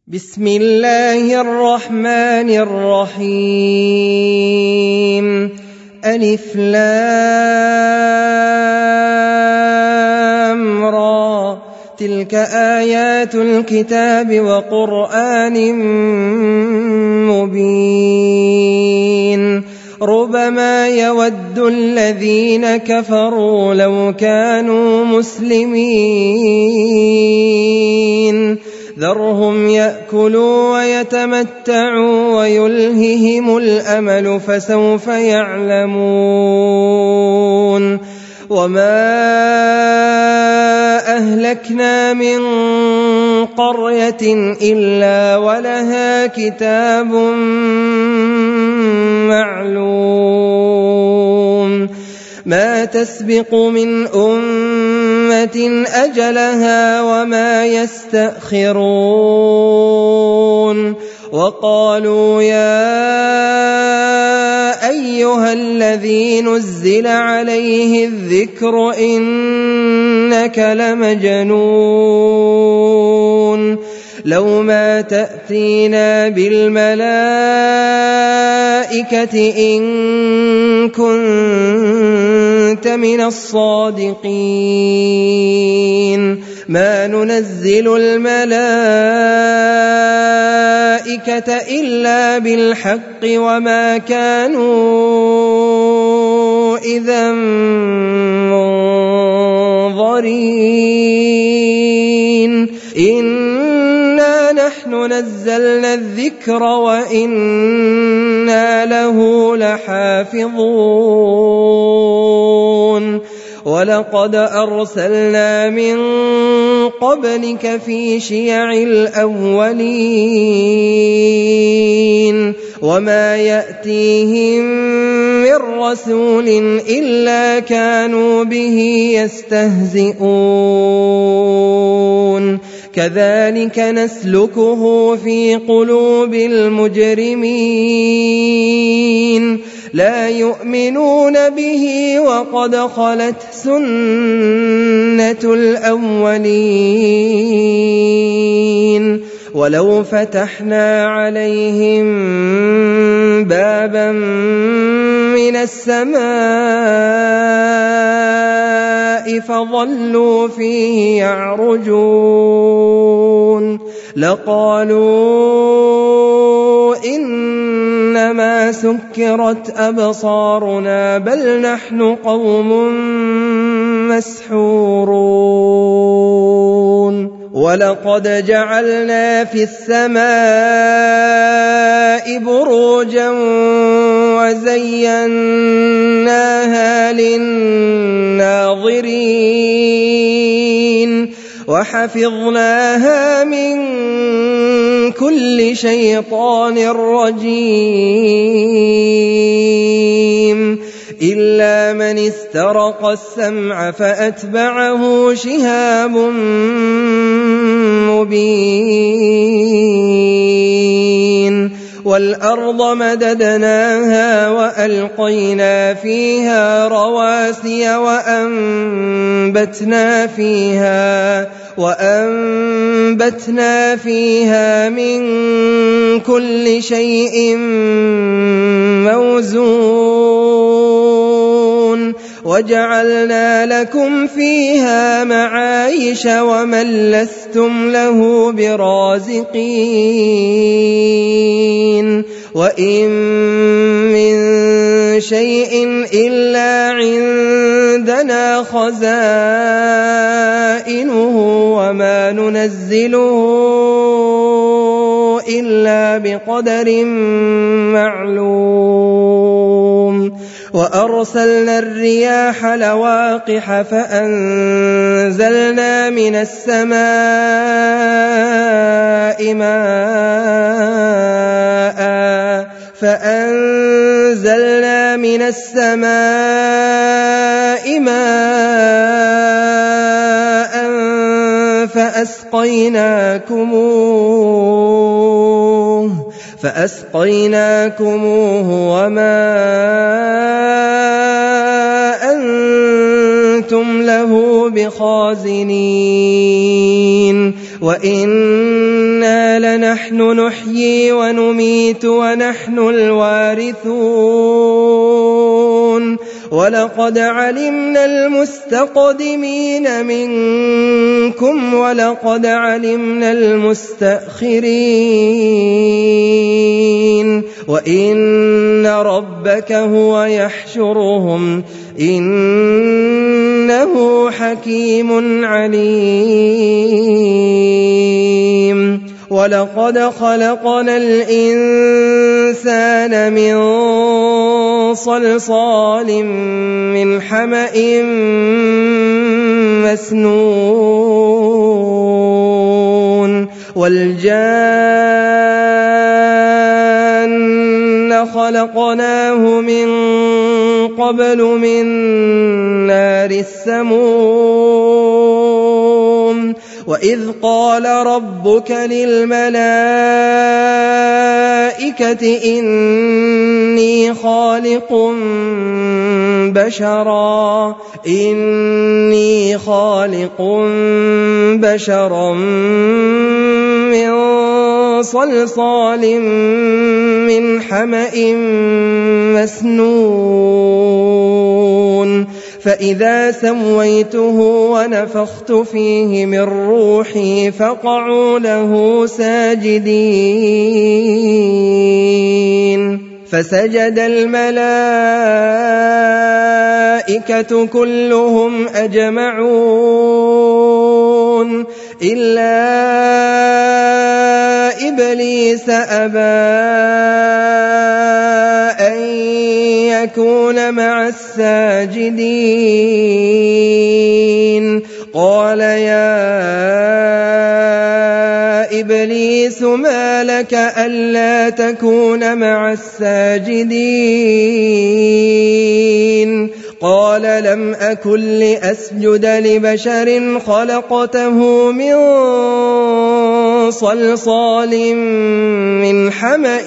بسم الله الرحمن الرحيم ألف لام را تلك آيات الكتاب وقرآن مبين ربما يود الذين كفروا لو كانوا مسلمين ذرهم يأكلوا ويتمتعوا ويلههم الأمل فسوف يعلمون وما أهلكنا من قرية إلا ولها كتاب معلوم ما تسبق من أمة أجلها وما يستأخرون وقالوا يا أيها الذي نزل عليه الذكر إنك لمجنون لو ما تأتينا بالملائكة إن كنت من الصادقين ما ننزل الملائكة إلا بالحق وما كانوا إذا منظرين إنا نحن نزلنا الذكر وإنا له لحافظون ولقد أرسلنا من قبلك في شيع الأولين وما يأتيهم من رسول إلا كانوا به يستهزئون كذلك نسلكه في قلوب المجرمين لا يؤمنون به وقد خلت سنة الأولين ولو فتحنا عليهم بابا من السماء فظلوا فيه يعرجون لقالوا إنما سكرت أبصارنا بل نحن قوم مسحورون ولقد جعلنا في السماء بروجا وزيناها للناظرين وحفظناها من كل شيطان رجيم إلا من استرق السمع فأتبعه شهاب مبين والأرض مددناها وألقينا فيها رواسي وأنبتنا فيها من كل شيء موزون وجعلنا لكم فيها معايش ومن لستم له برازقين وإن من شيء إلا عندنا خزائنه وما ننزله إلا بقدر معلوم وأرسلنا الرياح لواقح فأنزلنا من السماء ماء فأسقيناكموه وما أنتم له بخازنين وإنا لنحن نحيي ونميت ونحن الوارثون ولقد علمنا المستقدمين منكم ولقد علمنا المستأخرين وإن ربك هو يحشرهم إنه حكيم عليم ولقد خلقنا الإنسان من صلصال من حمأ مسنون والجان خلقناه من قبل من نار السموم وإذ قال ربك للملائكة إني خالق بشرا من صلصال من حمأ مسنون فإذا سويته ونفخت فيه من روحي فقعوا له ساجدين فسجد الملائكة كلهم أجمعون إلا إبليس أبى أن يكون مع الساجدين قال يا إبليس ما لك ألا تكون مع الساجدين قال لم أكن لأسجد لبشر خلقته من صلصال من حمأ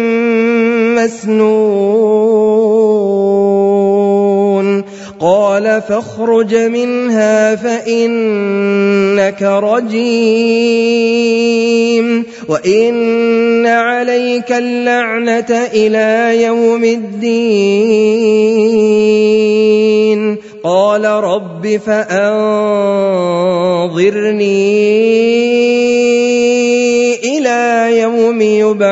مسنون قال فاخرج منها فإنك رجيم وإن عليك اللعنة إلى يوم الدين قال رب فأنظرني إلى يوم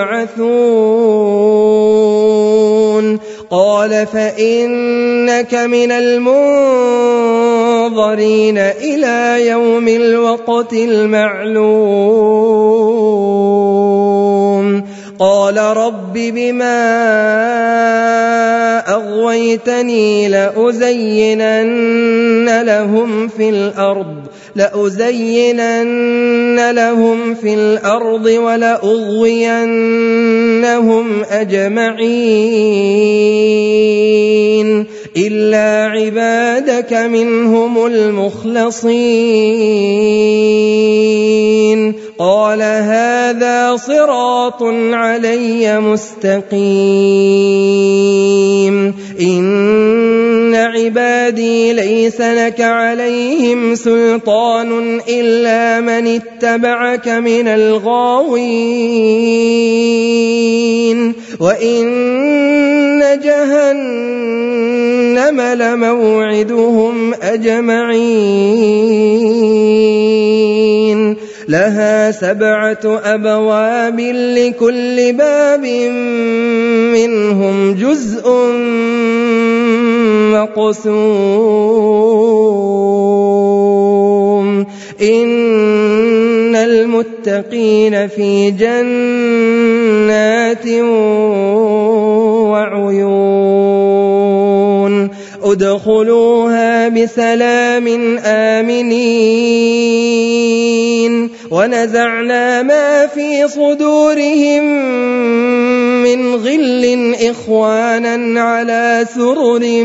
يبعثون قال فإنك من المنظرين إلى يوم الوقت المعلوم قال رب بما أغويتني لأزينن لهم في الأرض ولأغوينهم أجمعين إلا عبادك منهم المخلصين قال هذا صراط علي مستقيم إن عبادي ليس لك عليهم سلطان إلا من اتبعك من الغاوين وإن جهنم لموعدهم أجمعين لها 7 أبواب لكل باب منهم جزء مقسوم إن المتقين في جنات وعيون ادخلوها بسلام آمنين ونزعنا ما في صدورهم من غل إخوانا على سرر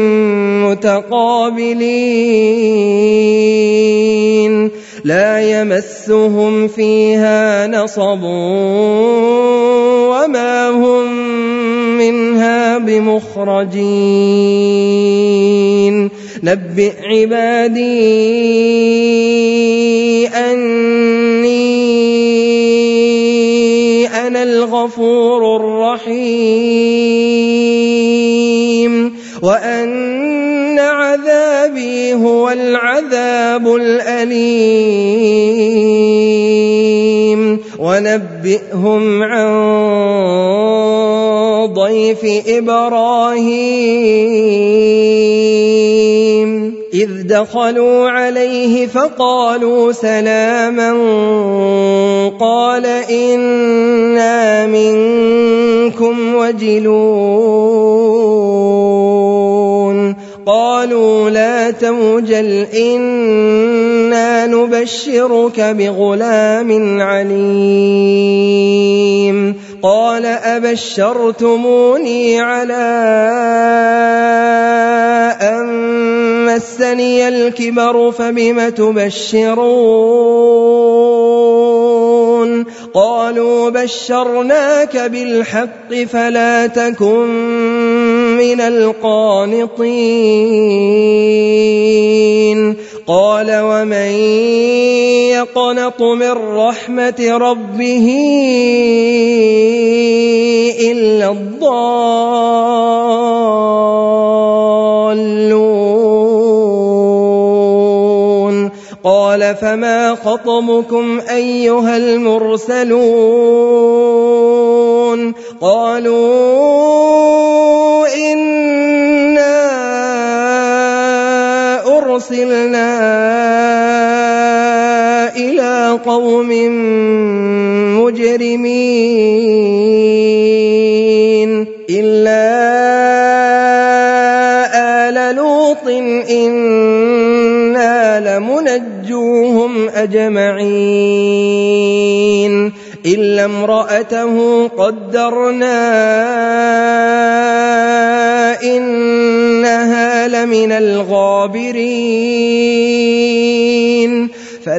متقابلين لا يمسهم فيها نصب وما هم منها بمخرجين نبئ عبادي أني أنا الغفور الرحيم وأن عذابي هو العذاب الأليم ونبئهم عن ضيف إبراهيم إذ دخلوا عليه فقالوا سلاما قال إنا منكم وجلون قالوا لا توجل إنا نبشرك بغلام عليم قال أبشرتموني على أن مسني الكبر فبم تبشرون قالوا بشرناك بالحق فلا تكن من القانطين قال ومن يقنط من رحمة ربه إلا الضالون قال فما خطبكم أيها المرسلون قالوا إنا أرسلنا إلى قوم مجرمين إلا آل لوط إنا لمنجوهم أجمعين إلا امرأته قدرنا إنها لمن الغابرين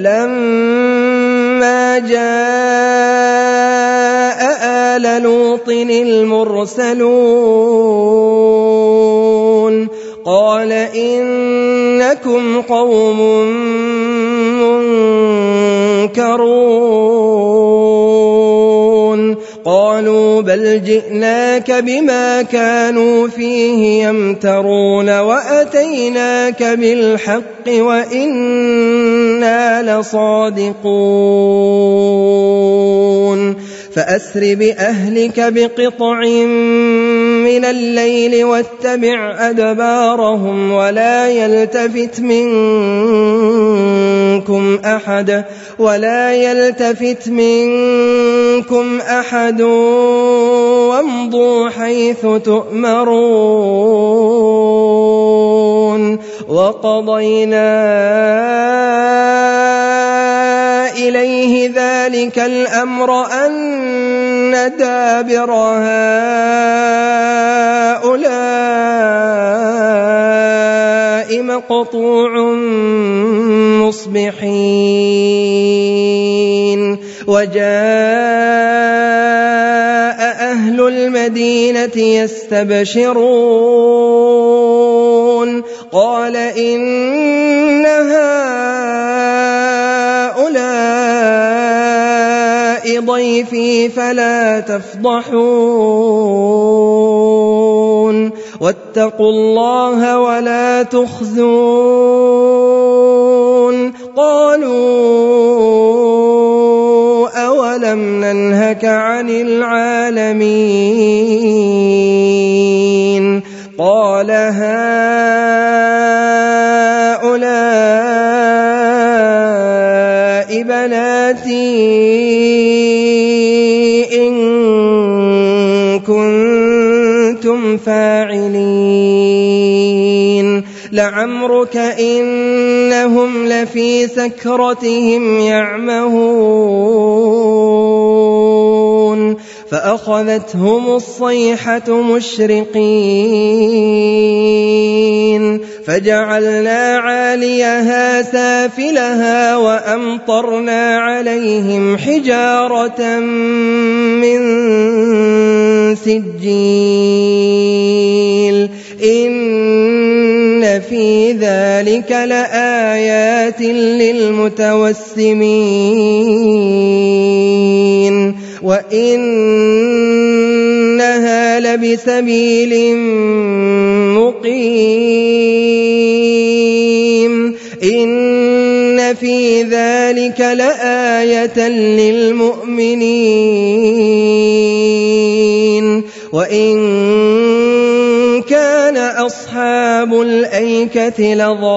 فلما جاء آل لوط المرسلون قال إنكم قوم منكرون قالوا بل جئناك بما كانوا فيه يمترون وأتيناك بالحق وإنا لصادقون فأسر بأهلك بقطع من الليل واتبع أدبارهم ولا يلتفت منكم أحد وامضوا حيث تؤمرون وقضينا إليه ذلك الأمر أن دابر هؤلاء مقطوع مصبحين وجاء أهل المدينة يستبشرون قال إن هؤلاء ضيفي فلا تفضحون واتقوا الله ولا تخزون قالوا أولم ننهك عن العالمين قال هؤلاء بناتي إن كنتم فاعلين لعمرك إنهم لفي سكرتهم يعمهون فأخذتهم الصيحة مشرقين فجعلنا عاليها سافلها وأمطرنا عليهم حجارة من سجيل إن في ذلك لآيات للمتوسمين وإنها لبسبيل مقيم إن في ذلك لآية للمؤمنين وإن كان أصحاب الأيكة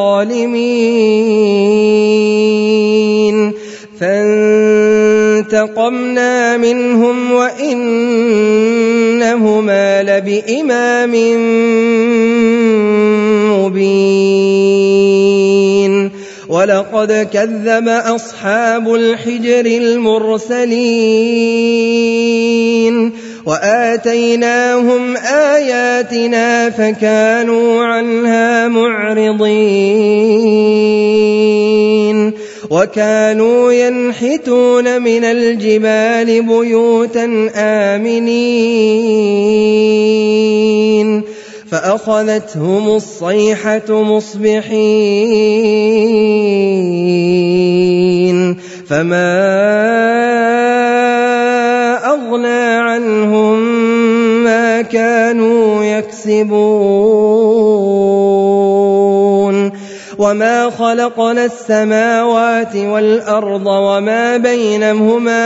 لظالمين فانتقمنا منهم وإنهما لبإمام مبين ولقد كذب أصحاب الحجر المرسلين وآتيناهم آياتنا فكانوا عنها معرضين وكانوا ينحتون من الجبال بيوتا آمنين فأخذتهم الصيحة مصبحين فما أغنى عنهم ما كانوا يكسبون وما خلقنا السماوات والأرض وما بينهما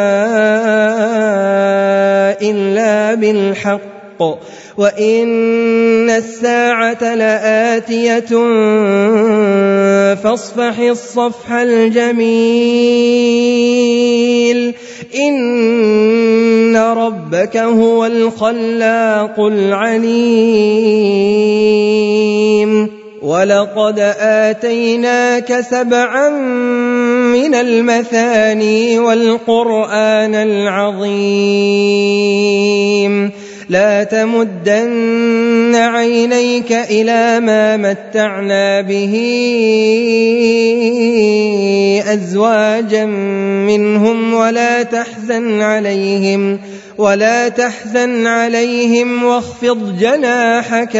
إلا بالحق وإن الساعة لآتية فاصفح الصفح الجميل إن ربك هو الخلاق العليم ولقد آتيناك 7 من المثاني والقرآن العظيم لا تمدن عينيك إلى ما متعنا به أزواجا منهم ولا تحزن عليهم واخفض جناحك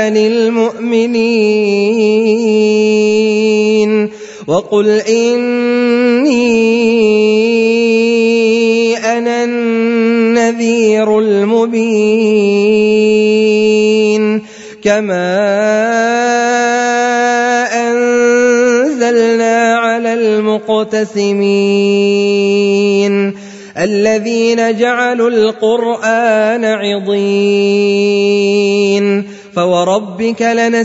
للمؤمنين وقل إني أنا النذير المبين كما أنزلنا على المقتسمين الذين جعلوا القرآن عضين فوربك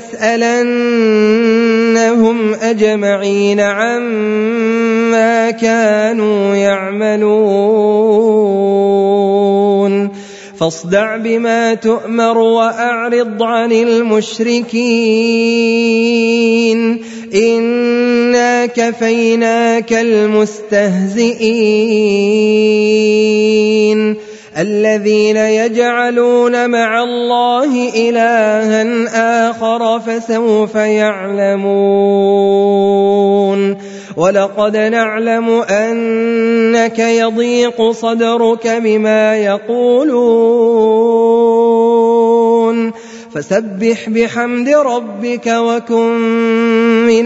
لنسألنهم أجمعين عما كانوا يعملون فاصدع بما تؤمر وأعرض عن المشركين إنا كفيناك المستهزئين الذين يجعلون مع الله إلها آخر فسوف يعلمون ولقد نعلم أنك يضيق صدرك بما يقولون فسبح بحمد ربك وكن من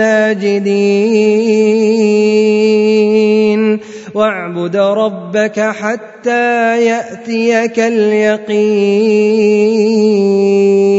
الساجدين واعبد ربك حتى يأتيك اليقين